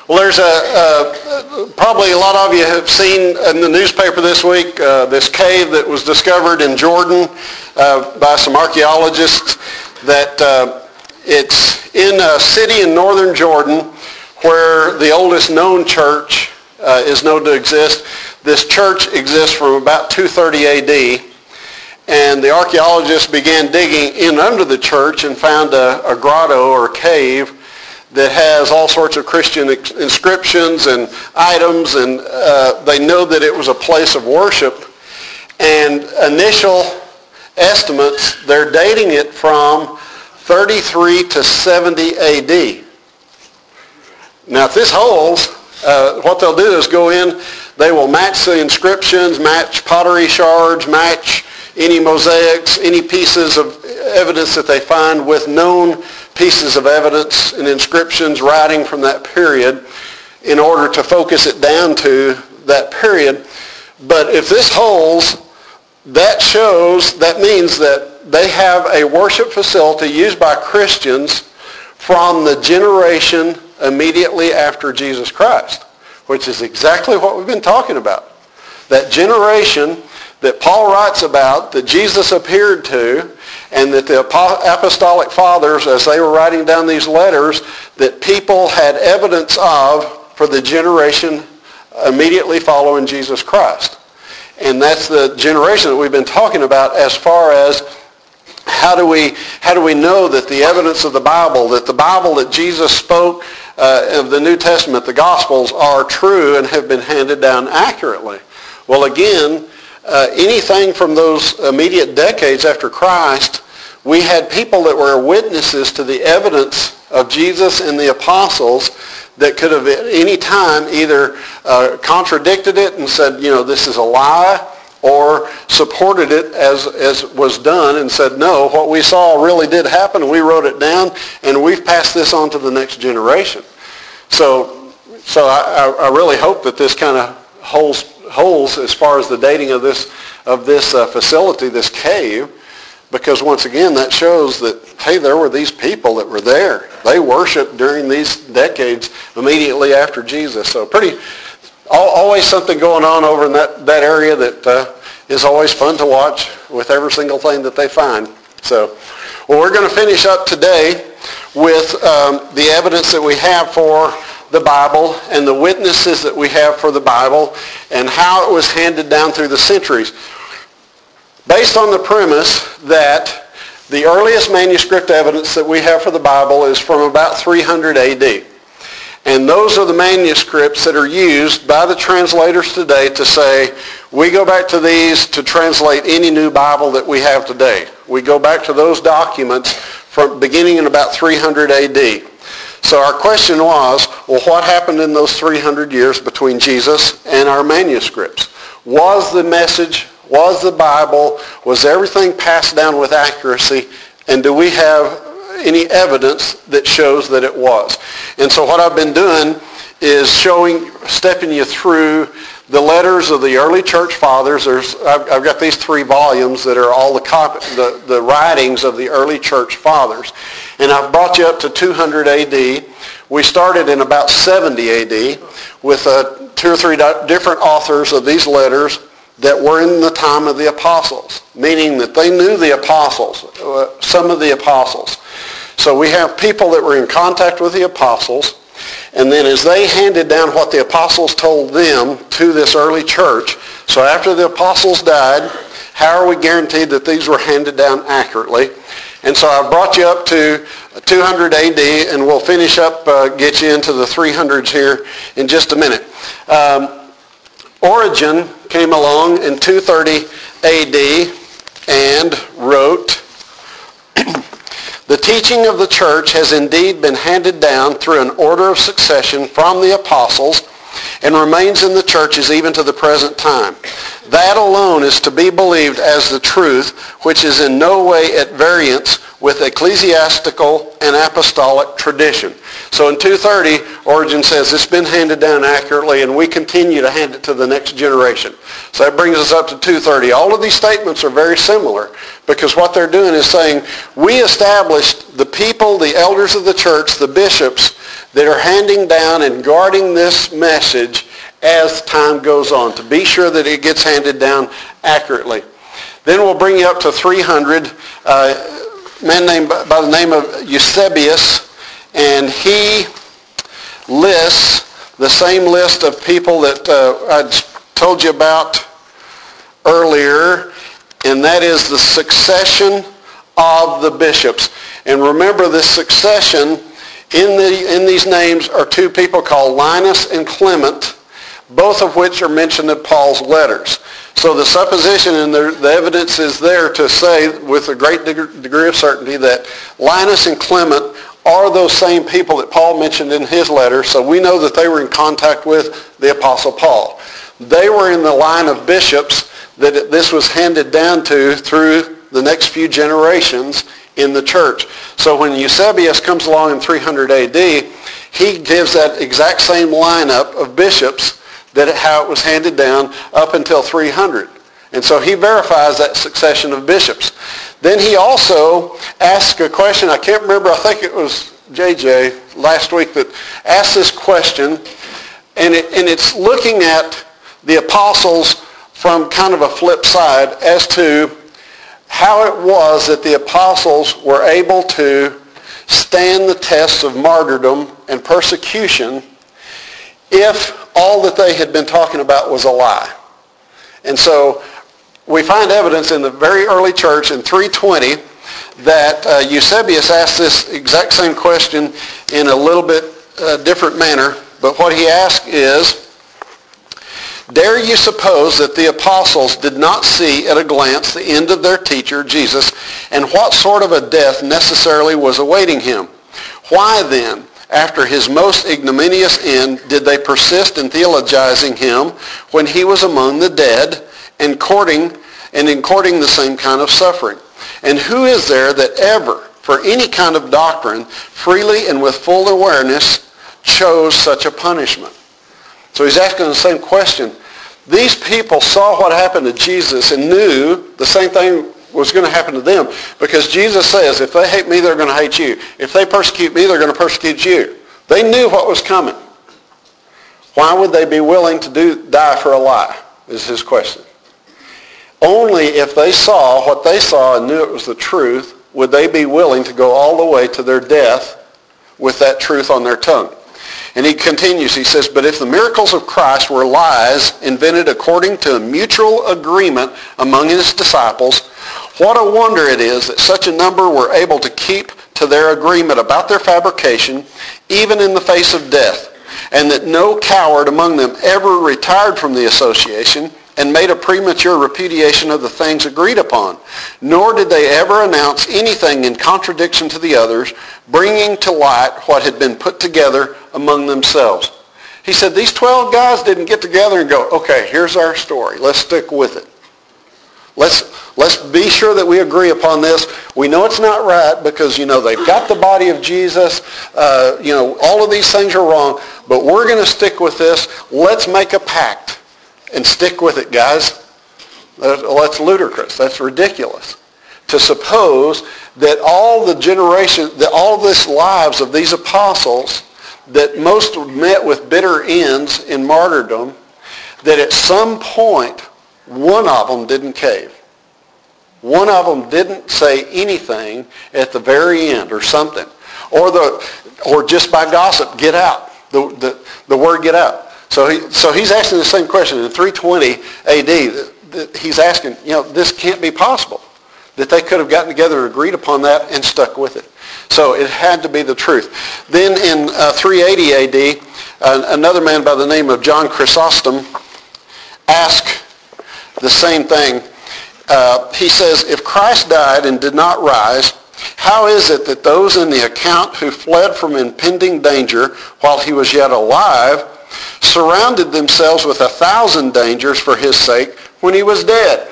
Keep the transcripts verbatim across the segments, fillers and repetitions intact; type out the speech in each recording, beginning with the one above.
Well, there's a, a, probably a lot of you have seen in the newspaper this week uh, this cave that was discovered in Jordan uh, by some archaeologists. That uh, it's in a city in northern Jordan where the oldest known church uh, is known to exist. This church exists from about two thirty A D, and the archaeologists began digging in under the church and found a, a grotto or a cave that has all sorts of Christian inscriptions and items, and uh, they know that it was a place of worship. And initial estimates, they're dating it from thirty-three to seventy A D. Now, if this holds, uh, what they'll do is go in, they will match the inscriptions, match pottery shards, match any mosaics, any pieces of evidence that they find with known pieces of evidence and inscriptions, writing from that period, in order to focus it down to that period. But if this holds, that shows, that means that they have a worship facility used by Christians from the generation immediately after Jesus Christ, which is exactly what we've been talking about. That generation that Paul writes about, that Jesus appeared to, and that the apostolic fathers, as they were writing down these letters, that people had evidence of for the generation immediately following Jesus Christ. And that's the generation that we've been talking about as far as how do we how do we know that the evidence of the Bible, that the Bible that Jesus spoke uh, of the New Testament, the Gospels, are true and have been handed down accurately. Well, again, uh, anything from those immediate decades after Christ, we had people that were witnesses to the evidence of Jesus and the apostles that could have at any time either uh, contradicted it and said, you know, this is a lie, or supported it as, as was done and said, no, what we saw really did happen, and we wrote it down, and we've passed this on to the next generation. So so I, I really hope that this kind of holds, holds as far as the dating of this, of this uh, facility, this cave, because once again, that shows that, hey, there were these people that were there. They worshiped during these decades immediately after Jesus. So pretty, always something going on over in that, that area that uh, is always fun to watch with every single thing that they find. So, well, we're going to finish up today with um, the evidence that we have for the Bible and the witnesses that we have for the Bible and how it was handed down through the centuries. Based on the premise that the earliest manuscript evidence that we have for the Bible is from about three hundred A D. And those are the manuscripts that are used by the translators today to say, we go back to these to translate any new Bible that we have today. We go back to those documents from beginning in about three hundred A D. So our question was, well, what happened in those three hundred years between Jesus and our manuscripts? Was the message, was the Bible, was everything passed down with accuracy, and do we have any evidence that shows that it was? And so what I've been doing is showing, stepping you through the letters of the early church fathers. There's, I've, I've got these three volumes that are all the, copy, the the writings of the early church fathers. And I've brought you up to two hundred A D. We started in about seventy A D with uh, two or three different authors of these letters that were in the time of the apostles, meaning that they knew the apostles, uh, some of the apostles. So we have people that were in contact with the apostles, and then as they handed down what the apostles told them to this early church, so after the apostles died, how are we guaranteed that these were handed down accurately? And so I brought you up to two hundred A D, and we'll finish up, uh, get you into the three hundreds here in just a minute. Um, Origen came along in two thirty A D and wrote, the teaching of the church has indeed been handed down through an order of succession from the apostles and remains in the churches even to the present time. That alone is to be believed as the truth, which is in no way at variance with ecclesiastical and apostolic tradition. So in two thirty, Origen says it's been handed down accurately, and we continue to hand it to the next generation. So that brings us up to two thirty. All of these statements are very similar, because what they're doing is saying, we established, the people, the elders of the church, the bishops, that are handing down and guarding this message as time goes on, to be sure that it gets handed down accurately. Then we'll bring you up to three hundred, uh, a man named by the name of Eusebius, and he lists the same list of people that uh, I told you about earlier, and that is the succession of the bishops. And remember, this succession in the in these names are two people called Linus and Clement, both of which are mentioned in Paul's letters. So the supposition and the, the evidence is there to say with a great deg- degree of certainty that Linus and Clement are those same people that Paul mentioned in his letter. So we know that they were in contact with the Apostle Paul. They were in the line of bishops that this was handed down to through the next few generations in the church. So when Eusebius comes along in three hundred A D, he gives that exact same lineup of bishops, that it, how it was handed down up until three hundred. And so he verifies that succession of bishops. Then he also asks a question. I can't remember, I think it was J J last week that asked this question, and, it, and it's looking at the apostles from kind of a flip side as to how it was that the apostles were able to stand the tests of martyrdom and persecution if all that they had been talking about was a lie. And so we find evidence in the very early church in three twenty that uh, Eusebius asked this exact same question in a little bit uh, different manner. But what he asked is, dare you suppose that the apostles did not see at a glance the end of their teacher, Jesus, and what sort of a death necessarily was awaiting him? Why then, after his most ignominious end, did they persist in theologizing him when he was among the dead and courting and in courting the same kind of suffering? And who is there that ever, for any kind of doctrine, freely and with full awareness, chose such a punishment? So he's asking the same question. These people saw what happened to Jesus and knew the same thing was going to happen to them, because Jesus says, if they hate me, they're going to hate you. If they persecute me, they're going to persecute you. They knew what was coming. Why would they be willing to do die for a lie, is his question. Only if they saw what they saw and knew it was the truth, would they be willing to go all the way to their death with that truth on their tongue. And he continues, he says, but if the miracles of Christ were lies invented according to a mutual agreement among his disciples, what a wonder it is that such a number were able to keep to their agreement about their fabrication, even in the face of death, and that no coward among them ever retired from the association and made a premature repudiation of the things agreed upon, nor did they ever announce anything in contradiction to the others, bringing to light what had been put together among themselves. He said these twelve guys didn't get together and go, okay, here's our story. Let's stick with it. Let's let's be sure that we agree upon this. We know it's not right because, you know, they've got the body of Jesus. Uh, you know, all of these things are wrong, but we're going to stick with this. Let's make a pact and stick with it, guys. Well, that's ludicrous. That's ridiculous. To suppose that all the generation, that all this lives of these apostles, that most met with bitter ends in martyrdom, that at some point one of them didn't cave. One of them didn't say anything at the very end or something. Or the or just by gossip, get out. The the, the word get out. So he so he's asking the same question in three twenty A D. He's asking, you know, this can't be possible. That they could have gotten together and agreed upon that and stuck with it. So it had to be the truth. Then in uh, three eighty A D, uh, another man by the name of John Chrysostom asked the same thing. Uh, he says, if Christ died and did not rise, how is it that those in the account who fled from impending danger while he was yet alive surrounded themselves with a thousand dangers for his sake when he was dead?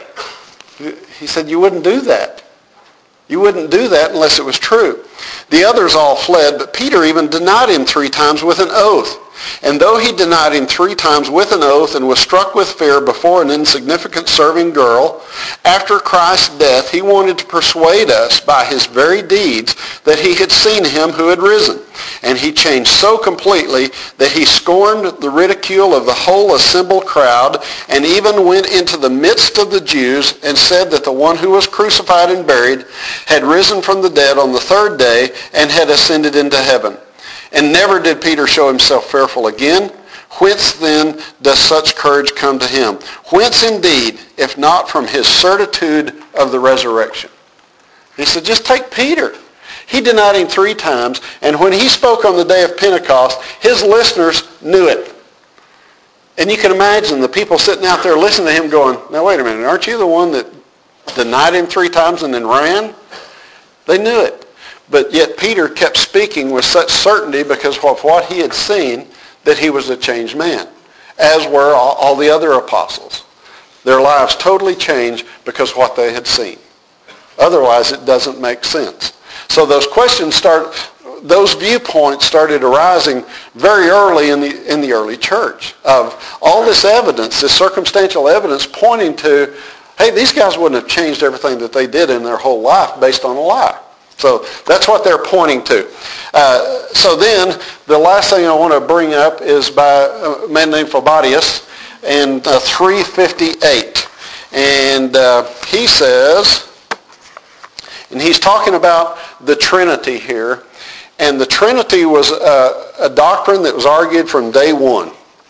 He said, you wouldn't do that. You wouldn't do that unless it was true. The others all fled, but Peter even denied him three times with an oath. And though he denied him three times with an oath and was struck with fear before an insignificant serving girl, after Christ's death he wanted to persuade us by his very deeds that he had seen him who had risen. And he changed so completely that he scorned the ridicule of the whole assembled crowd, and even went into the midst of the Jews and said that the one who was crucified and buried had risen from the dead on the third day and had ascended into heaven. And never did Peter show himself fearful again. Whence then does such courage come to him? Whence indeed, if not from his certitude of the resurrection? He said, just take Peter. He denied him three times, and when he spoke on the day of Pentecost, his listeners knew it. And you can imagine the people sitting out there listening to him going, now wait a minute, aren't you the one that denied him three times and then ran? They knew it. But yet Peter kept speaking with such certainty because of what he had seen, that he was a changed man, as were all, all the other apostles. Their lives totally changed because of what they had seen. Otherwise, it doesn't make sense. So those questions start, those viewpoints started arising very early in the in the early church of all this evidence, this circumstantial evidence pointing to, hey, these guys wouldn't have changed everything that they did in their whole life based on a lie. So that's what they're pointing to. Uh, so then, the last thing I want to bring up is by a man named Phobadius in uh, three fifty-eight. And uh, he says, and he's talking about the Trinity here. And the Trinity was uh, a doctrine that was argued from day one.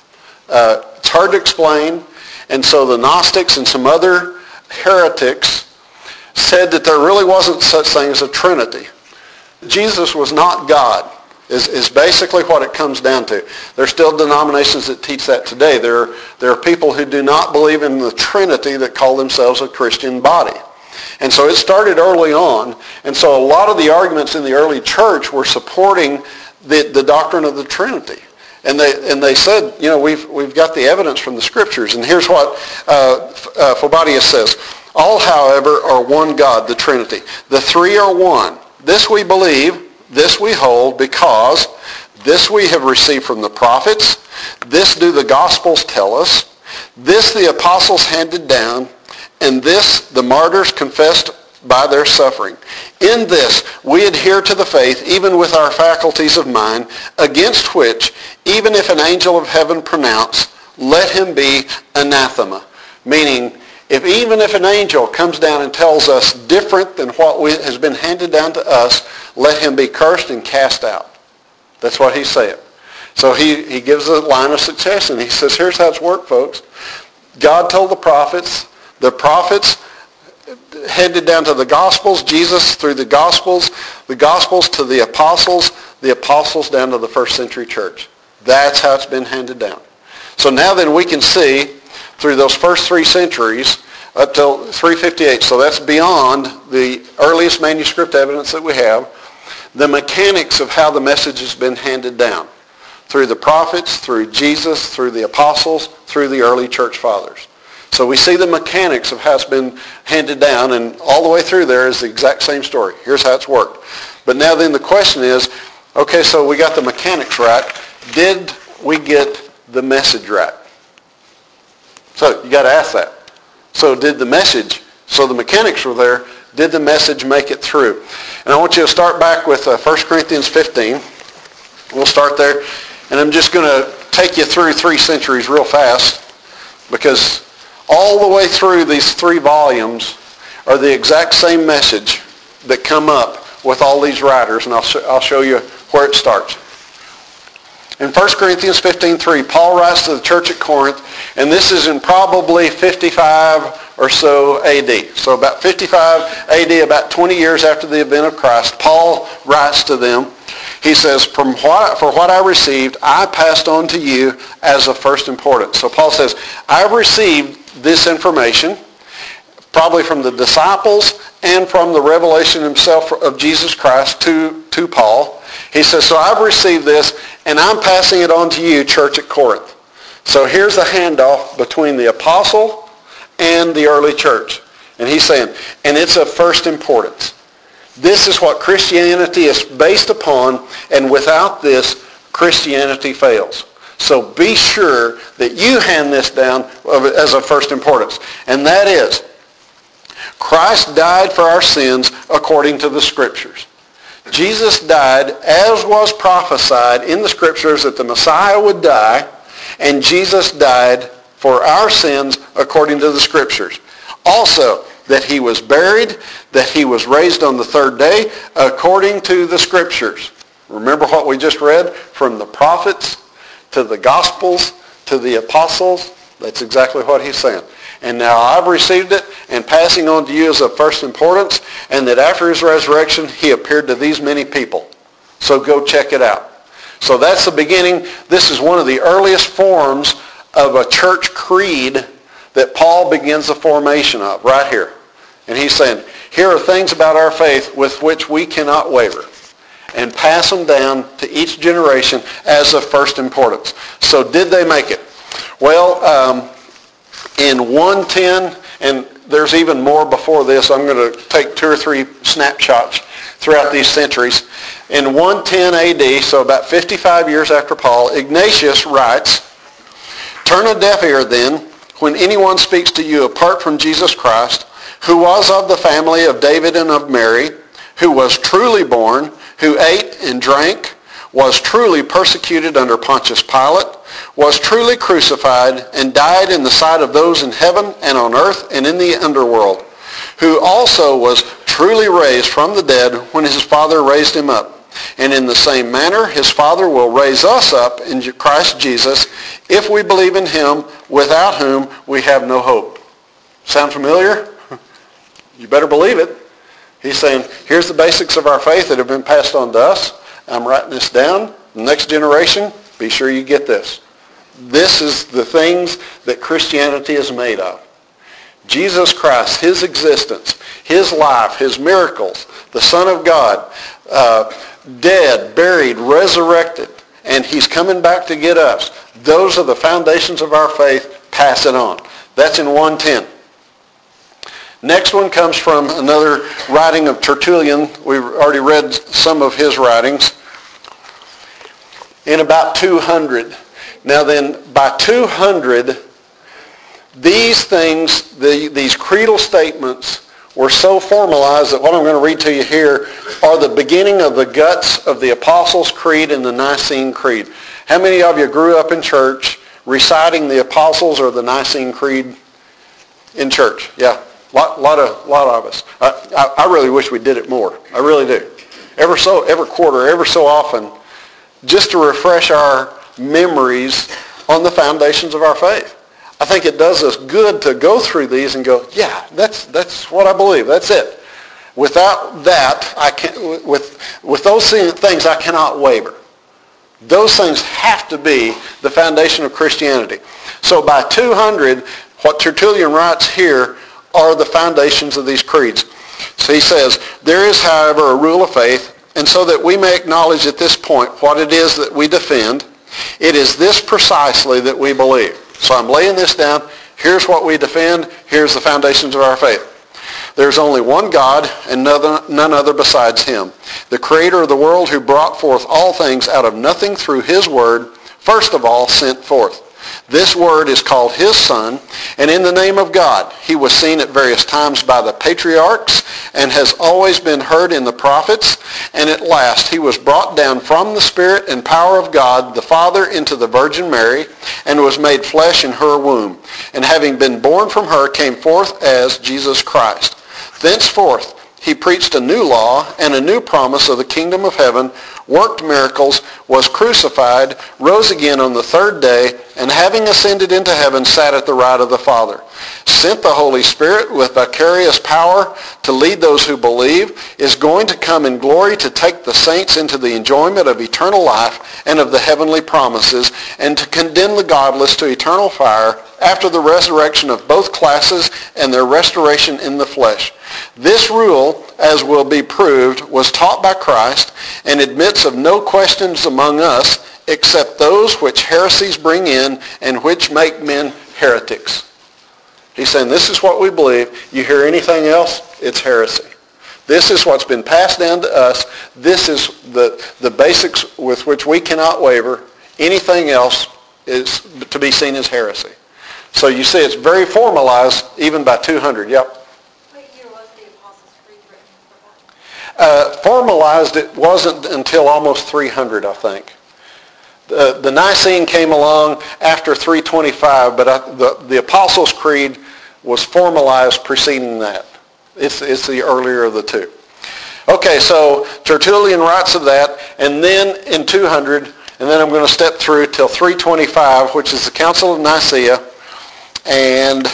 Uh, it's hard to explain. And so the Gnostics and some other heretics said that there really wasn't such thing as a Trinity. Jesus was not God, is, is basically what it comes down to. There are still denominations that teach that today. There, there are people who do not believe in the Trinity that call themselves a Christian body. And so it started early on. And so a lot of the arguments in the early church were supporting the, the doctrine of the Trinity. And they and they said, you know, we've we've got the evidence from the Scriptures. And here's what uh, uh, Phobadius says. All, however, are one God, the Trinity. The three are one. This we believe, this we hold, because this we have received from the prophets, this do the Gospels tell us, this the apostles handed down, and this the martyrs confessed by their suffering. In this we adhere to the faith, even with our faculties of mind, against which, even if an angel of heaven pronounce, let him be anathema. Meaning, if even if an angel comes down and tells us different than what we, has been handed down to us, let him be cursed and cast out. That's what he's saying. So he, he gives a line of success, and he says, here's how it's worked, folks. God told the prophets. The prophets handed down to the Gospels, Jesus through the Gospels, the Gospels to the apostles, the apostles down to the first century church. That's how it's been handed down. So now then we can see through those first three centuries up till three fifty-eight, so that's beyond the earliest manuscript evidence that we have, the mechanics of how the message has been handed down through the prophets, through Jesus, through the apostles, through the early church fathers. So we see the mechanics of how it's been handed down, and all the way through there is the exact same story. Here's how it's worked. But now then the question is, okay, so we got the mechanics right. Did we get the message right? So you got to ask that. So did the message, so the mechanics were there, did the message make it through? And I want you to start back with uh, First Corinthians fifteen. We'll start there. And I'm just going to take you through three centuries real fast, because all the way through these three volumes are the exact same message that come up with all these writers. And I'll, sh- I'll show you where it starts. In First Corinthians fifteen three, Paul writes to the church at Corinth, and this is in probably fifty-five or so A D. So about fifty-five A D, about twenty years after the event of Christ, Paul writes to them. He says, From what, for what I received, I passed on to you as of first importance. So Paul says, I've received this information, probably from the disciples and from the revelation himself of Jesus Christ to, to Paul. He says, so I've received this, and I'm passing it on to you, church at Corinth. So here's the handoff between the apostle and the early church. And he's saying, and it's of first importance. This is what Christianity is based upon, and without this, Christianity fails. So be sure that you hand this down as of first importance. And that is, Christ died for our sins according to the Scriptures. Jesus died as was prophesied in the Scriptures that the Messiah would die, and Jesus died for our sins according to the Scriptures. Also, that he was buried, that he was raised on the third day according to the Scriptures. Remember what we just read? From the prophets to the Gospels to the Apostles. That's exactly what he's saying. And now I've received it and passing on to you as of first importance, and that after his resurrection he appeared to these many people. So go check it out. So that's the beginning. This is one of the earliest forms of a church creed that Paul begins the formation of right here. And he's saying, here are things about our faith with which we cannot waver, and pass them down to each generation as of first importance. So did they make it? Well, um, in one ten, and there's even more before this, I'm going to take two or three snapshots throughout these centuries. In one ten A D, so about fifty-five years after Paul, Ignatius writes, "Turn a deaf ear then, when anyone speaks to you apart from Jesus Christ, who was of the family of David and of Mary, who was truly born, who ate and drank, was truly persecuted under Pontius Pilate, was truly crucified, and died in the sight of those in heaven and on earth and in the underworld, who also was truly raised from the dead when his Father raised him up. And in the same manner, his Father will raise us up in Christ Jesus, if we believe in him, without whom we have no hope." Sound familiar? You better believe it. He's saying, here's the basics of our faith that have been passed on to us. I'm writing this down. The next generation, be sure you get this. This is the things that Christianity is made of. Jesus Christ, his existence, his life, his miracles, the Son of God, uh, dead, buried, resurrected, and he's coming back to get us. Those are the foundations of our faith. Pass it on. That's in one ten. Next one comes from another writing of Tertullian. We've already read some of his writings. In about two hundred. Now then, by two hundred, these things, the, these creedal statements were so formalized that what I'm going to read to you here are the beginning of the guts of the Apostles' Creed and the Nicene Creed. How many of you grew up in church reciting the Apostles or the Nicene Creed in church? Yeah, lot, lot of, lot of us. I, I, I really wish we did it more. I really do. Ever so, every quarter, ever so often, just to refresh our memories on the foundations of our faith. I think it does us good to go through these and go, yeah, that's that's what I believe. That's it. Without that, I can with with those things I cannot waver. Those things have to be the foundation of Christianity. So by two hundred, what Tertullian writes here are the foundations of these creeds. So he says, there is, however, a rule of faith, and so that we may acknowledge at this point what it is that we defend, it is this precisely that we believe. So I'm laying this down. Here's what we defend. Here's the foundations of our faith. There's only one God and none other besides him, the creator of the world, who brought forth all things out of nothing through his word, first of all sent forth. This word is called his Son, and in the name of God he was seen at various times by the patriarchs and has always been heard in the prophets, and at last he was brought down from the Spirit and power of God the Father into the Virgin Mary, and was made flesh in her womb, and having been born from her came forth as Jesus Christ. Thenceforth he preached a new law and a new promise of the kingdom of heaven, worked miracles, was crucified, rose again on the third day, and having ascended into heaven, sat at the right of the Father. Sent the Holy Spirit with vicarious power to lead those who believe, is going to come in glory to take the saints into the enjoyment of eternal life and of the heavenly promises, and to condemn the godless to eternal fire after the resurrection of both classes and their restoration in the flesh. This rule, as will be proved, was taught by Christ, and admits of no questions among us except those which heresies bring in and which make men heretics. He's saying this is what we believe. You hear anything else, it's heresy. This is what's been passed down to us. This is the, the basics with which we cannot waver. Anything else is to be seen as heresy. So you see it's very formalized even by two hundred. Yep. What year was the Apostles' Creed written? Uh, formalized it wasn't until almost three hundred, I think. The, the Nicene came along after three twenty-five, but I, the, the Apostles' Creed was formalized preceding that. It's, it's the earlier of the two. Okay, so Tertullian writes of that, and then in two hundred, and then I'm going to step through till three twenty-five, which is the Council of Nicaea. And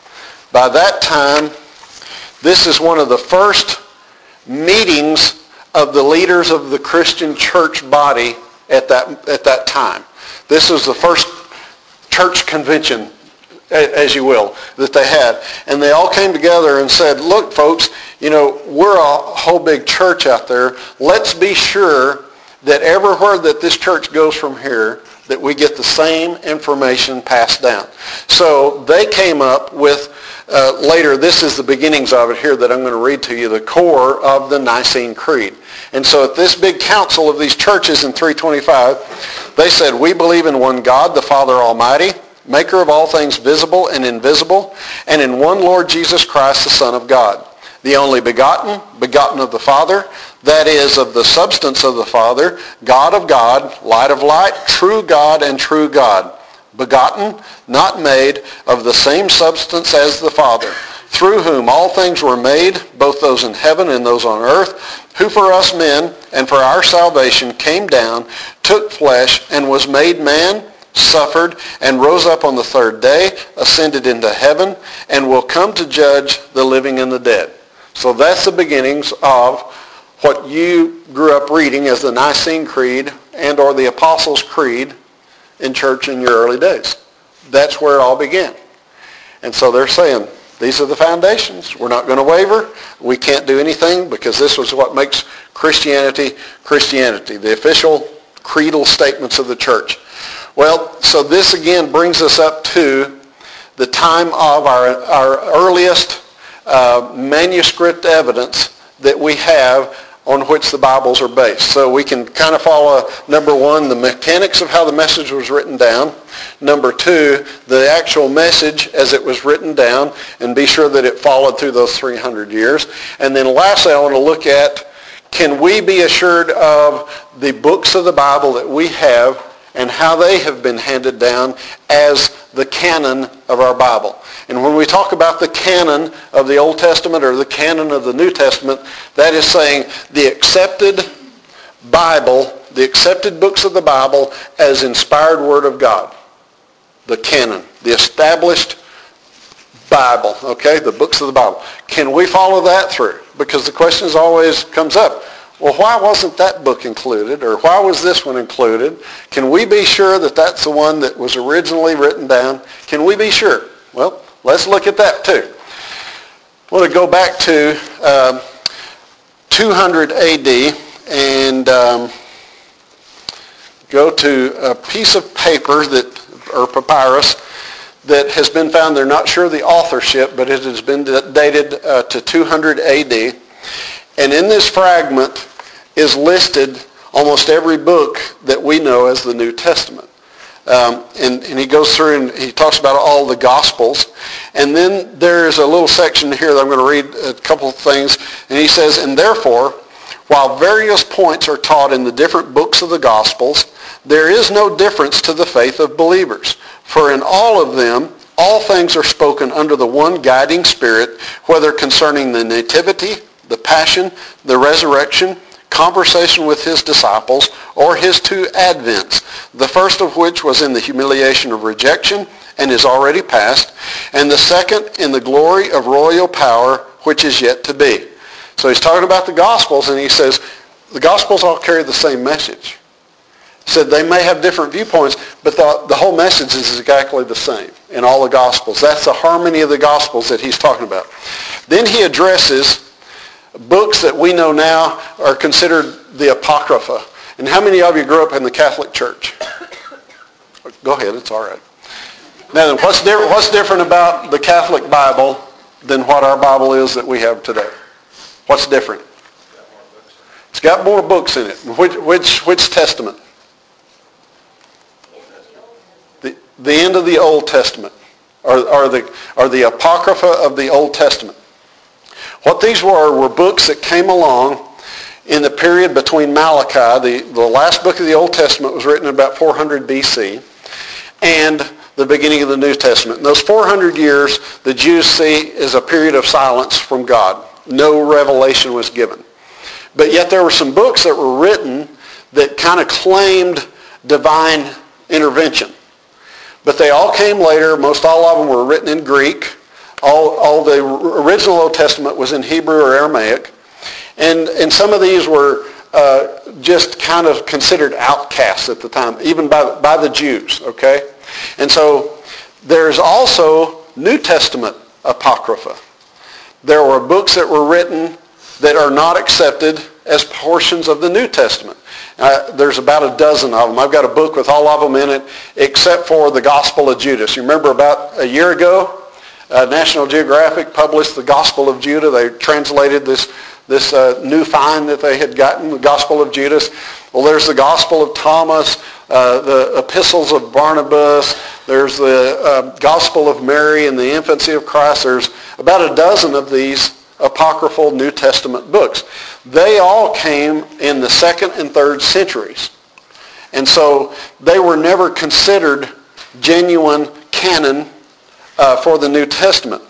by that time, this is one of the first meetings of the leaders of the Christian church body at that at that time. This was the first church convention, as you will, that they had. And they all came together and said, look, folks, you know, we're a whole big church out there. Let's be sure that everywhere that this church goes from here, that we get the same information passed down. So they came up with, uh, later, this is the beginnings of it here that I'm going to read to you, the core of the Nicene Creed. And so at this big council of these churches in three twenty-five, they said, we believe in one God, the Father Almighty, maker of all things visible and invisible, and in one Lord Jesus Christ, the Son of God, the only begotten, begotten of the Father, that is, of the substance of the Father, God of God, light of light, true God and true God, begotten, not made, of the same substance as the Father, through whom all things were made, both those in heaven and those on earth, who for us men and for our salvation came down, took flesh, and was made man, suffered, and rose up on the third day, ascended into heaven, and will come to judge the living and the dead. So that's the beginnings of what you grew up reading as the Nicene Creed and or the Apostles' Creed in church in your early days. That's where it all began. And so they're saying, these are the foundations. We're not going to waver. We can't do anything because this was what makes Christianity Christianity, the official creedal statements of the church. Well, so this again brings us up to the time of our, our earliest uh, manuscript evidence that we have on which the Bibles are based. So we can kind of follow, number one, the mechanics of how the message was written down. Number two, the actual message as it was written down, and be sure that it followed through those three hundred years. And then lastly, I want to look at, can we be assured of the books of the Bible that we have and how they have been handed down as the canon of our Bible. And when we talk about the canon of the Old Testament or the canon of the New Testament, that is saying the accepted Bible, the accepted books of the Bible as inspired Word of God. The canon, the established Bible, okay, the books of the Bible. Can we follow that through? Because the question is always comes up, well, why wasn't that book included? Or why was this one included? Can we be sure that that's the one that was originally written down? Can we be sure? Well, let's look at that too. I want to go back to um, two hundred A D and um, go to a piece of paper that, or papyrus, that has been found. They're not sure the authorship, but it has been dated uh, to two hundred A D. And in this fragment is listed almost every book that we know as the New Testament. Um, and, and he goes through and he talks about all the Gospels. And then there's a little section here that I'm going to read a couple of things. And he says, and therefore, while various points are taught in the different books of the Gospels, there is no difference to the faith of believers. For in all of them, all things are spoken under the one guiding Spirit, whether concerning the nativity, the passion, the resurrection, conversation with his disciples, or his two advents, the first of which was in the humiliation of rejection and is already past, and the second in the glory of royal power which is yet to be. So he's talking about the Gospels, and he says the Gospels all carry the same message. He said they may have different viewpoints, but the, the whole message is exactly the same in all the Gospels. That's the harmony of the Gospels that he's talking about. Then he addresses books that we know now are considered the Apocrypha. And how many of you grew up in the Catholic Church? Go ahead, it's all right. Now then, what's, di- what's different about the Catholic Bible than what our Bible is that we have today? What's different? It's got more books in it. Which, which, which testament? The, the end of the Old Testament, or, or, the, or the Apocrypha of the Old Testament. What these were were books that came along in the period between Malachi, the, the last book of the Old Testament was written in about four hundred B C, and the beginning of the New Testament. In those four hundred years, the Jews see as a period of silence from God. No revelation was given. But yet there were some books that were written that kind of claimed divine intervention. But they all came later. Most all of them were written in Greek. All, all the original Old Testament was in Hebrew or Aramaic. And, and some of these were uh, just kind of considered outcasts at the time, even by, by the Jews, okay? And so there's also New Testament Apocrypha. There were books that were written that are not accepted as portions of the New Testament. Uh, there's about a dozen of them. I've got a book with all of them in it, except for the Gospel of Judas. You remember about a year ago, uh, National Geographic published the Gospel of Judah. They translated this, this uh, new find that they had gotten, the Gospel of Judas. Well, there's the Gospel of Thomas, uh, the Epistles of Barnabas. There's the uh, Gospel of Mary and the infancy of Christ. There's about a dozen of these apocryphal New Testament books. They all came in the second and third centuries. And so they were never considered genuine canon uh, for the New Testament.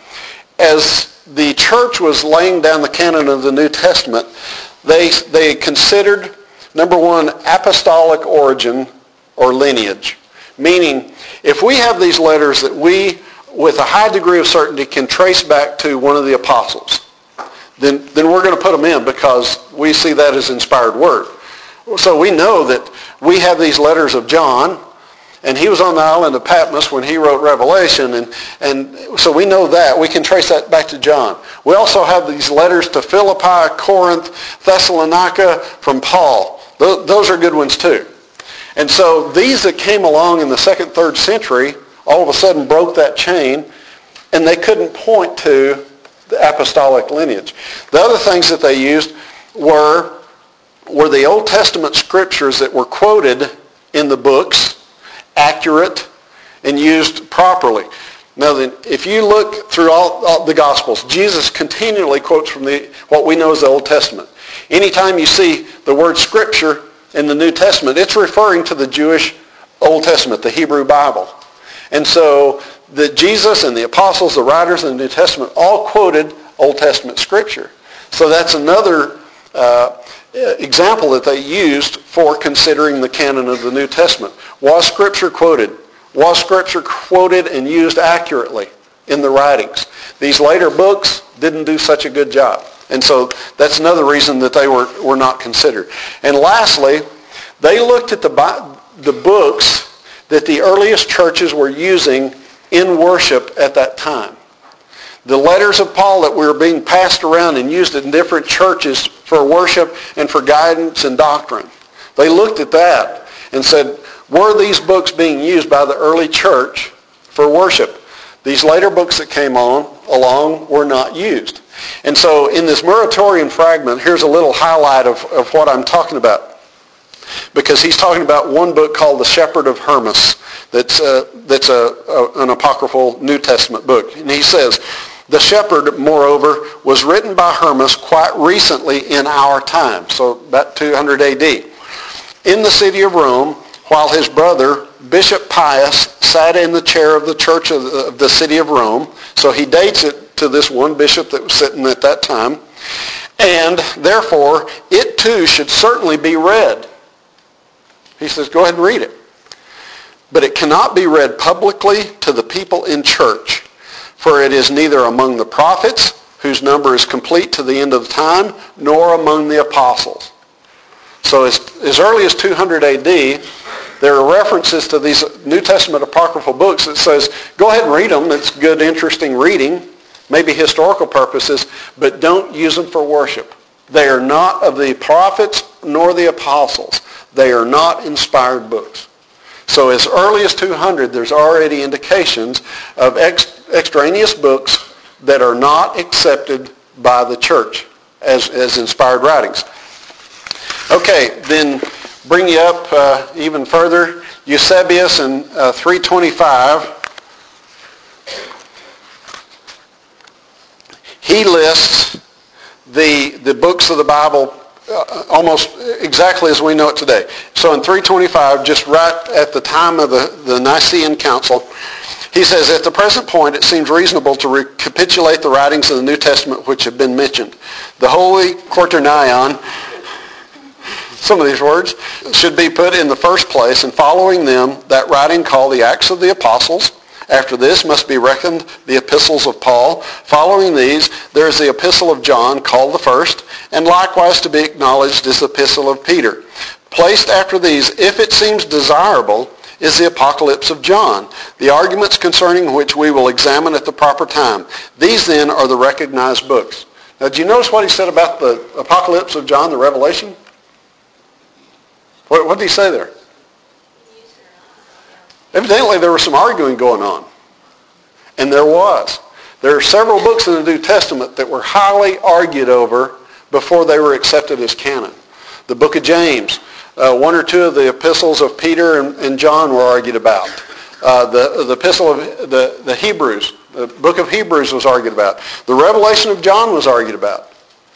As the church was laying down the canon of the New Testament, they, they considered, number one, apostolic origin or lineage. Meaning, if we have these letters that we, with a high degree of certainty, can trace back to one of the apostles, then, then we're going to put them in because we see that as inspired word. So we know that we have these letters of John, and he was on the island of Patmos when he wrote Revelation, and, and so we know that. We can trace that back to John. We also have these letters to Philippi, Corinth, Thessalonica from Paul. Those, those are good ones too. And so these that came along in the second, third century all of a sudden broke that chain, and they couldn't point to the apostolic lineage. The other things that they used were, were the Old Testament scriptures that were quoted in the books, accurate and used properly. Now then, if you look through all, all the Gospels, Jesus continually quotes from the what we know as the Old Testament. Anytime you see the word scripture in the New Testament, it's referring to the Jewish Old Testament, the Hebrew Bible. And so that Jesus and the apostles, the writers in the New Testament, all quoted Old Testament scripture. So that's another uh, example that they used for considering the canon of the New Testament. Was scripture quoted? Was scripture quoted and used accurately in the writings? These later books didn't do such a good job. And so that's another reason that they were, were not considered. And lastly, they looked at the, the books that the earliest churches were using in worship at that time. The letters of Paul that were being passed around and used in different churches for worship and for guidance and doctrine. They looked at that and said, were these books being used by the early church for worship? These later books that came on along were not used. And so in this Muratorian fragment, here's a little highlight of, of what I'm talking about. Because he's talking about one book called The Shepherd of Hermas that's, uh, that's a, a, an apocryphal New Testament book. And he says, The Shepherd, moreover, was written by Hermas quite recently in our time, so about two hundred A D, in the city of Rome, while his brother, Bishop Pius, sat in the chair of the church of the, of the city of Rome. So he dates it to this one bishop that was sitting at that time. And therefore, it too should certainly be read. He says, go ahead and read it. But it cannot be read publicly to the people in church, for it is neither among the prophets, whose number is complete to the end of time, nor among the apostles. So as, as early as two hundred A D, there are references to these New Testament apocryphal books that says, go ahead and read them. It's good, interesting reading, maybe historical purposes, but don't use them for worship. They are not of the prophets nor the apostles. They are not inspired books. So as early as two hundred, there's already indications of ex- extraneous books that are not accepted by the church as, as inspired writings. Okay, then bring you up uh, even further Eusebius in uh, three twenty-five, he lists the, the books of the Bible uh, almost exactly as we know it today. So in three twenty-five, just right at the time of the, the Nicene Council, he says, at the present point, it seems reasonable to recapitulate the writings of the New Testament which have been mentioned. The Holy Quaternion, some of these words, should be put in the first place, and following them, that writing called the Acts of the Apostles. After this must be reckoned the epistles of Paul. Following these, there is the epistle of John, called the first, and likewise to be acknowledged is the epistle of Peter. Placed after these, if it seems desirable, is the Apocalypse of John, the arguments concerning which we will examine at the proper time. These then are the recognized books. Now, did you notice what he said about the Apocalypse of John, the Revelation? What, what did he say there? Evidently, there was some arguing going on. And there was. There are several books in the New Testament that were highly argued over before they were accepted as canon. The book of James. Uh, one or two of the epistles of Peter and, and John were argued about. Uh, the, the epistle of the, the Hebrews, the book of Hebrews was argued about. The Revelation of John was argued about.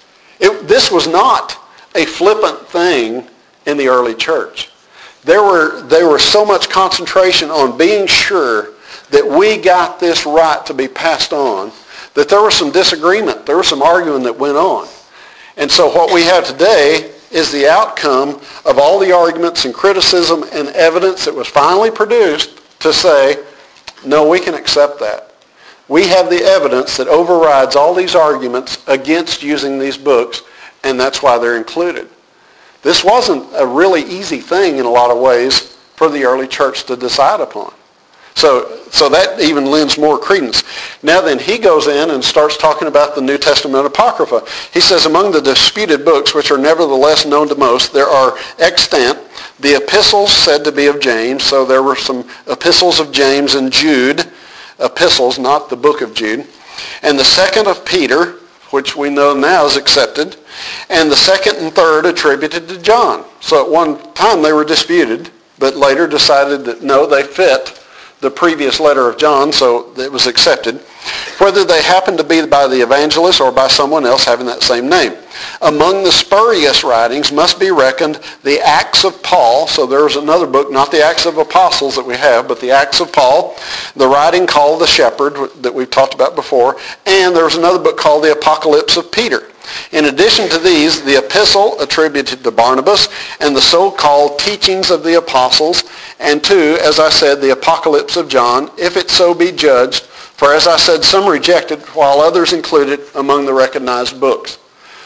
It, this was not a flippant thing in the early church. There were, there was so much concentration on being sure that we got this right to be passed on that there was some disagreement. There was some arguing that went on. And so what we have today is the outcome of all the arguments and criticism and evidence that was finally produced to say, no, we can accept that. We have the evidence that overrides all these arguments against using these books, and that's why they're included. This wasn't a really easy thing in a lot of ways for the early church to decide upon. So, so that even lends more credence. Now then, he goes in and starts talking about the New Testament Apocrypha. He says, among the disputed books, which are nevertheless known to most, there are extant the epistles said to be of James. So there were some epistles of James and Jude. Epistles, not the book of Jude. And the second of Peter, which we know now is accepted. And the second and third attributed to John. So at one time they were disputed, but later decided that no, they fit the previous letter of John, so it was accepted, whether they happened to be by the evangelist or by someone else having that same name. Among the spurious writings must be reckoned the Acts of Paul. So there's another book, not the Acts of Apostles that we have, but the Acts of Paul, the writing called the Shepherd that we've talked about before, and there's another book called the Apocalypse of Peter. In addition to these, the epistle attributed to Barnabas and the so-called teachings of the apostles, and two, as I said, the Apocalypse of John, if it so be judged, for as I said, some rejected, while others included among the recognized books.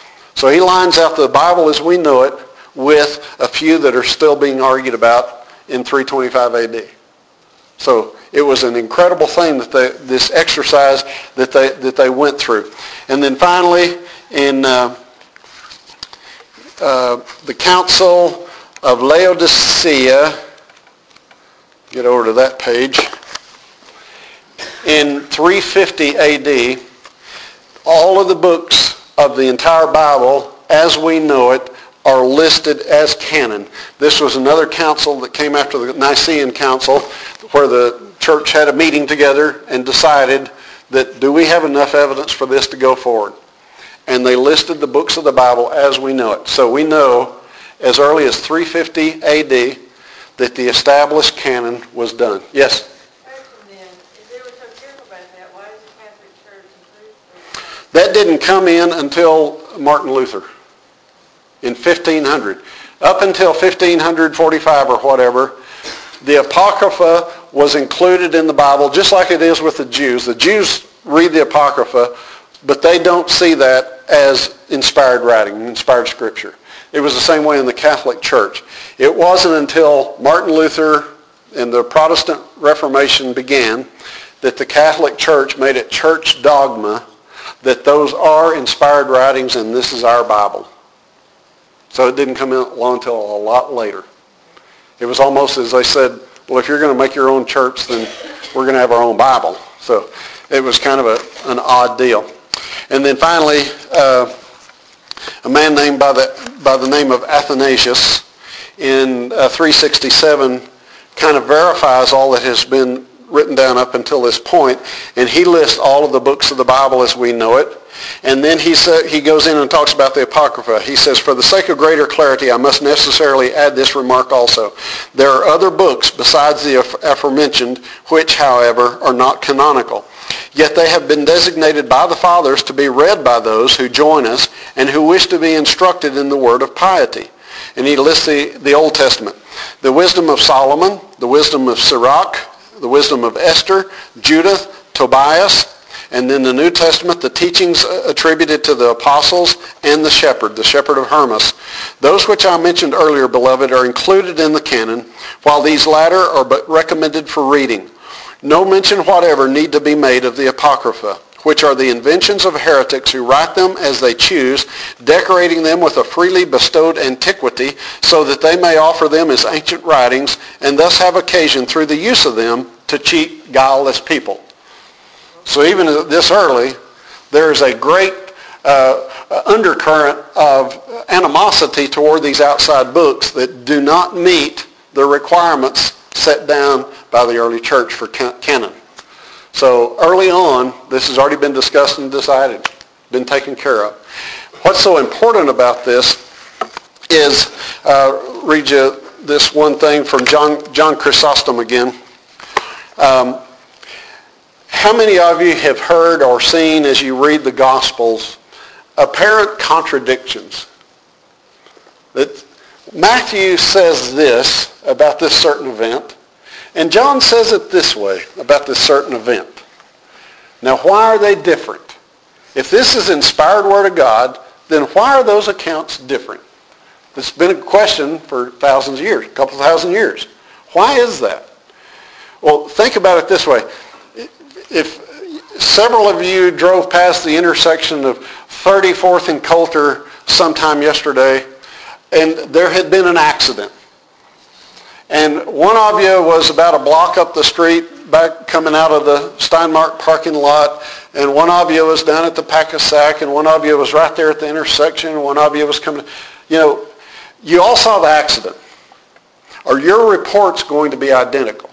So he lines out the Bible as we know it with a few that are still being argued about in three twenty-five A D. So it was an incredible thing that they, this exercise that they that they went through. And then finally, in uh, uh, the Council of Laodicea, get over to that page, in three fifty A D, all of the books of the entire Bible, as we know it, are listed as canon. This was another council that came after the Nicene Council, where the church had a meeting together and decided that, do we have enough evidence for this to go forward? And they listed the books of the Bible as we know it. So we know as early as three fifty A D that the established canon was done. Yes? That didn't come in until Martin Luther in fifteen hundred. Up until fifteen forty-five or whatever, the Apocrypha was included in the Bible just like it is with the Jews. The Jews read the Apocrypha, but they don't see that as inspired writing, inspired scripture. It was the same way in the Catholic Church. It wasn't until Martin Luther and the Protestant Reformation began that the Catholic Church made it church dogma that those are inspired writings and this is our Bible. So it didn't come in along until a lot later. It was almost as they said, well, if you're going to make your own church, then we're going to have our own Bible. So it was kind of a, an odd deal. And then finally, uh, a man named by the, by the name of Athanasius in uh, three sixty-seven kind of verifies all that has been written down up until this point, and he lists all of the books of the Bible as we know it. And then he sa- he goes in and talks about the Apocrypha. He says, for the sake of greater clarity, I must necessarily add this remark also. There are other books besides the aforementioned, which, however, are not canonical. Yet they have been designated by the fathers to be read by those who join us and who wish to be instructed in the word of piety. And he lists the, the Old Testament. The wisdom of Solomon, the wisdom of Sirach, the wisdom of Esther, Judith, Tobias, and then the New Testament, the teachings attributed to the apostles and the shepherd, the shepherd of Hermas. Those which I mentioned earlier, beloved, are included in the canon, while these latter are but recommended for reading. No mention whatever need to be made of the Apocrypha, which are the inventions of heretics who write them as they choose, decorating them with a freely bestowed antiquity, so that they may offer them as ancient writings, and thus have occasion through the use of them to cheat guileless people. So even this early, there's a great uh, undercurrent of animosity toward these outside books that do not meet the requirements set down by the early church for canon. So early on, this has already been discussed and decided, been taken care of. What's so important about this is, uh, read you this one thing from John, John Chrysostom again. Um, how many of you have heard or seen, as you read the Gospels, apparent contradictions? That Matthew says this about this certain event, and John says it this way about this certain event. Now, why are they different? If this is inspired Word of God, then why are those accounts different? It's been a question for thousands of years, a couple thousand years. Why is that? Well, think about it this way. If several of you drove past the intersection of thirty-fourth and Coulter sometime yesterday, and there had been an accident, and one of you was about a block up the street back coming out of the Steinmark parking lot, and one of you was down at the Pack-a-Sack, and one of you was right there at the intersection, and one of you was coming, you know, you all saw the accident. Are your reports going to be identical?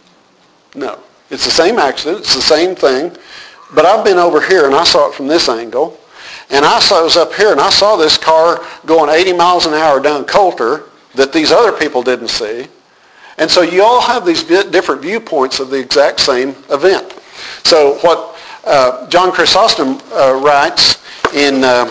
No. It's the same accident, it's the same thing, but I've been over here and I saw it from this angle, and I saw it was up here and I saw this car going eighty miles an hour down Coulter that these other people didn't see. And so you all have these different viewpoints of the exact same event. So what uh, John Chrysostom uh, writes in, uh,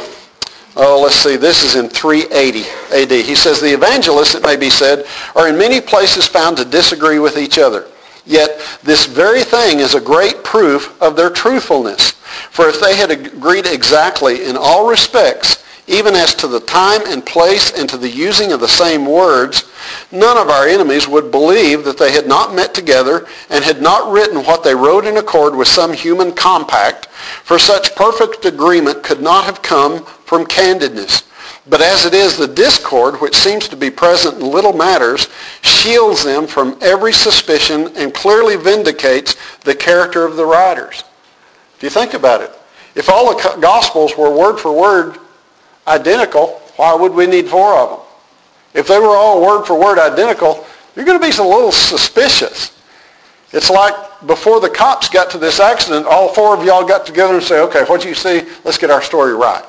oh, let's see, this is in three eighty A D. He says, the evangelists, it may be said, are in many places found to disagree with each other. Yet this very thing is a great proof of their truthfulness. For if they had agreed exactly in all respects, even as to the time and place and to the using of the same words, none of our enemies would believe that they had not met together and had not written what they wrote in accord with some human compact, for such perfect agreement could not have come from candidness. But as it is, the discord, which seems to be present in little matters, shields them from every suspicion and clearly vindicates the character of the writers. If you think about it, if all the Gospels were word for word identical, why would we need four of them? If they were all word for word identical, you're going to be a little suspicious. It's like before the cops got to this accident, all four of y'all got together and say, okay, what you see? Let's get our story right.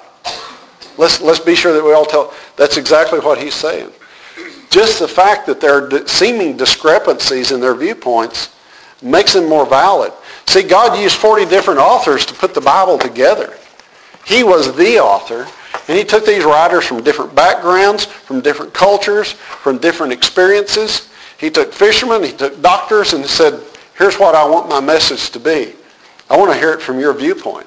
Let's, let's be sure that we all tell. That's exactly what he's saying. Just the fact that there are seeming discrepancies in their viewpoints makes them more valid. See, God used forty different authors to put the Bible together. He was the author, and he took these writers from different backgrounds, from different cultures, from different experiences. He took fishermen, he took doctors, and said, here's what I want my message to be. I want to hear it from your viewpoint.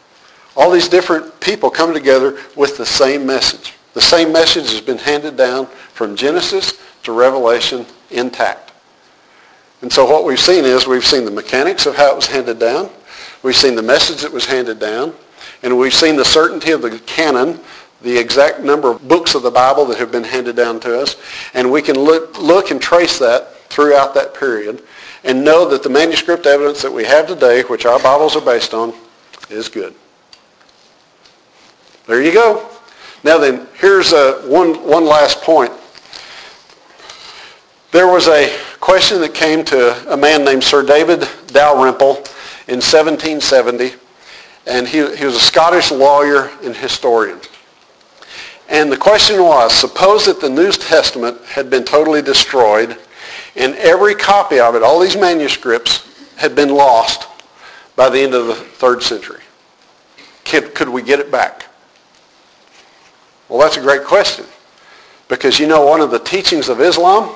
All these different people come together with the same message. The same message has been handed down from Genesis to Revelation intact. And so what we've seen is we've seen the mechanics of how it was handed down. We've seen the message that was handed down. And we've seen the certainty of the canon, the exact number of books of the Bible that have been handed down to us. And we can look, look and trace that throughout that period and know that the manuscript evidence that we have today, which our Bibles are based on, is good. There you go. Now then, here's uh, one, one last point. There was a question that came to a man named Sir David Dalrymple in seventeen seventy, and he, he was a Scottish lawyer and historian. And the question was, suppose that the New Testament had been totally destroyed and every copy of it, all these manuscripts, had been lost by the end of the third century. Could, could we get it back? Well, that's a great question. Because you know one of the teachings of Islam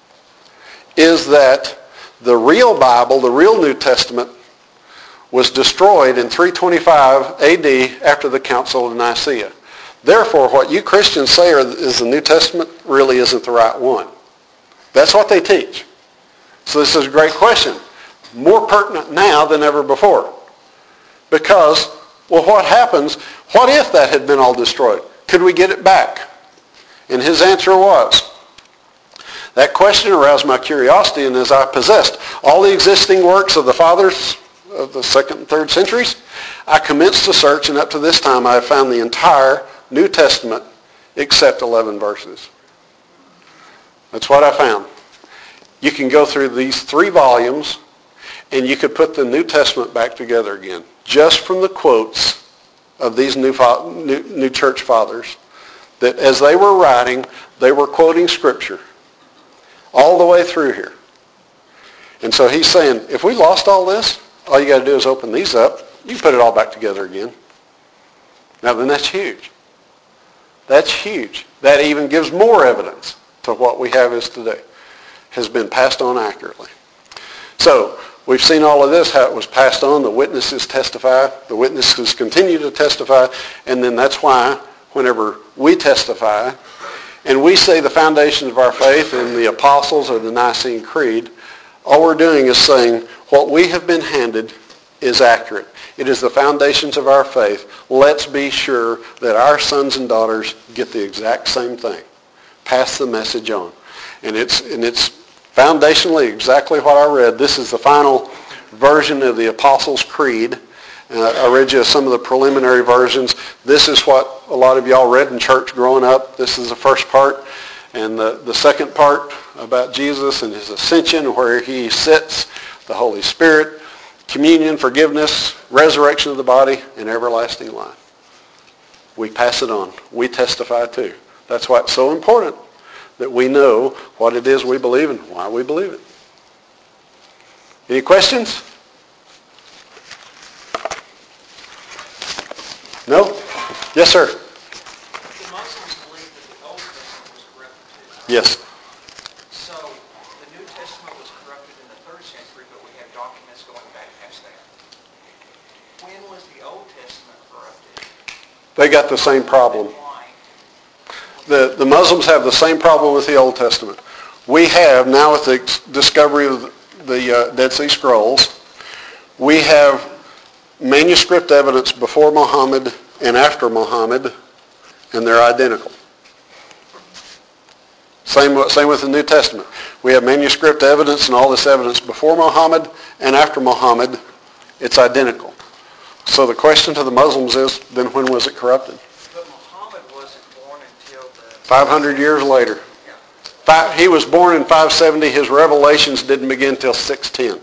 is that the real Bible, the real New Testament, was destroyed in three twenty-five A D after the Council of Nicaea. Therefore, what you Christians say is the New Testament really isn't the right one. That's what they teach. So this is a great question. More pertinent now than ever before. Because, well, what happens? What if that had been all destroyed? Could we get it back? And his answer was, that question aroused my curiosity, and as I possessed all the existing works of the fathers of the second and third centuries, I commenced to search, and up to this time I have found the entire New Testament except eleven verses. That's what I found. You can go through these three volumes and you could put the New Testament back together again, just from the quotes of these new, new, new church fathers, that as they were writing, they were quoting Scripture all the way through here. And so he's saying, if we lost all this, all you got to do is open these up. You put it all back together again. Now then, that's huge. That's huge. That even gives more evidence to what we have is today. Has been passed on accurately. So, we've seen all of this, how it was passed on. The witnesses testify. The witnesses continue to testify. And then that's why whenever we testify and we say the foundations of our faith in the Apostles or the Nicene Creed, all we're doing is saying what we have been handed is accurate. It is the foundations of our faith. Let's be sure that our sons and daughters get the exact same thing. Pass the message on. And it's, and it's foundationally exactly what I read. This is the final version of the Apostles' Creed. Uh, I read you some of the preliminary versions. This is what a lot of y'all read in church growing up. This is the first part. And the, the second part about Jesus and his ascension, where he sits, the Holy Spirit, communion, forgiveness, resurrection of the body, and everlasting life. We pass it on. We testify too. That's why it's so important that we know what it is we believe and why we believe it. Any questions? No? Yes, sir. The Muslims believe that the Old Testament was corrupted too. Yes. So the New Testament was corrupted in the third century, but we have documents going back past that. When was the Old Testament corrupted? They got the same problem. Why? The, the Muslims have the same problem with the Old Testament. We have, now with the discovery of the uh, Dead Sea Scrolls, we have manuscript evidence before Muhammad and after Muhammad, and they're identical. Same, same with the New Testament. We have manuscript evidence and all this evidence before Muhammad and after Muhammad. It's identical. So the question to the Muslims is, then when was it corrupted? But Muhammad wasn't born until the... five hundred years later. Yeah. Five, he was born in five seventy. His revelations didn't begin until six ten.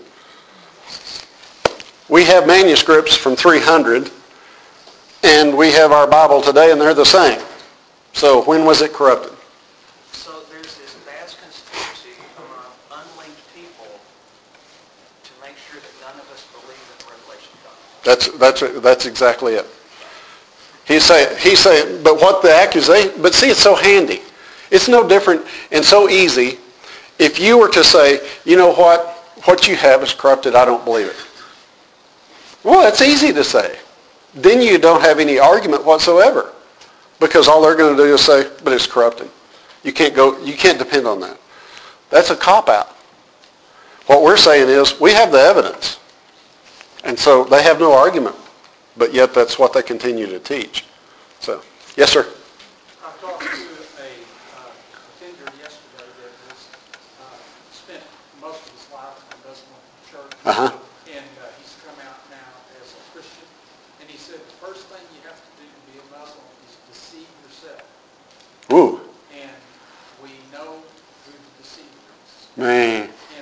We have manuscripts from three hundred, and we have our Bible today, and they're the same. So when was it corrupted? So there's this vast conspiracy among unlinked people to make sure that none of us believe in the revelation of God. That's that's that's exactly it. He's saying he's saying, but what the accusation? But see, it's so handy. It's no different and so easy. If you were to say, you know what, what you have is corrupted, I don't believe it. Well, that's easy to say. Then you don't have any argument whatsoever, because all they're going to do is say, but it's corrupted. You can't go. You can't depend on that. That's a cop-out. What we're saying is we have the evidence, and so they have no argument, but yet that's what they continue to teach. So, yes, sir. I talked to a uh, offender yesterday that has uh, spent most of his life in a Muslim church. Uh-huh. And uh, he's come out now as a Christian. And he said the first thing you have to do to be a Muslim is deceive yourself. Ooh. And we know who the deceiver is. Man. And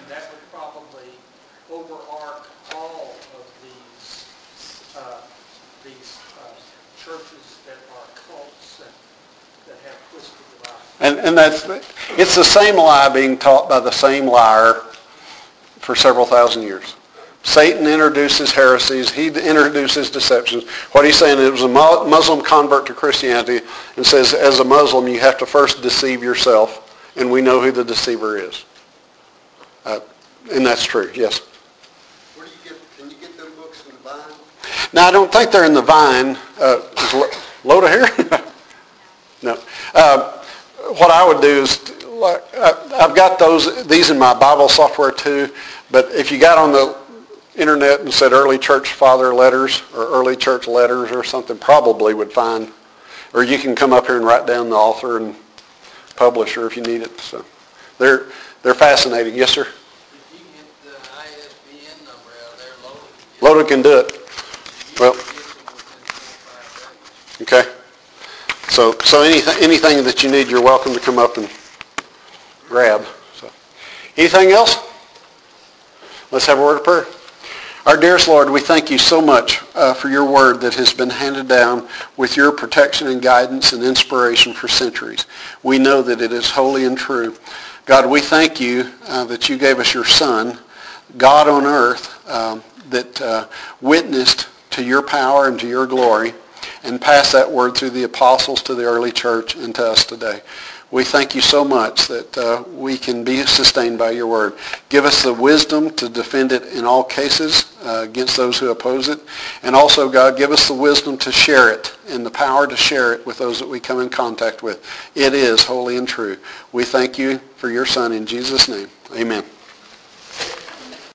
overarch all of these, uh, these uh, churches that are cults and that have twisted the lie. And, and that's, it's the same lie being taught by the same liar for several thousand years. Satan introduces heresies. He introduces deceptions. What he's saying, it was a Muslim convert to Christianity and says, as a Muslim, you have to first deceive yourself, and we know who the deceiver is. Uh, and that's true, yes. Where do you get, can you get them books in the Vine? Now, I don't think they're in the Vine. Uh, is Lo- Loda here? No. Uh, what I would do is, like, I've got those, these in my Bible software too, but if you got on the internet and said early church father letters or early church letters or something, probably would find, or you can come up here and write down the author and publisher if you need it. So they're they're fascinating. Yes, sir? If you get the I S B N number out of there, Loda can get Loda can do it. Well, it within twenty-five days. okay. So so anything anything that you need, you're welcome to come up and grab. So anything else? Let's have a word of prayer. Our dearest Lord, we thank you so much uh, for your word that has been handed down with your protection and guidance and inspiration for centuries. We know that it is holy and true. God, we thank you uh, that you gave us your Son, God on earth, um, that uh, witnessed to your power and to your glory and passed that word through the apostles to the early church and to us today. We thank you so much that uh, we can be sustained by your word. Give us the wisdom to defend it in all cases uh, against those who oppose it. And also, God, give us the wisdom to share it and the power to share it with those that we come in contact with. It is holy and true. We thank you for your Son in Jesus' name. Amen.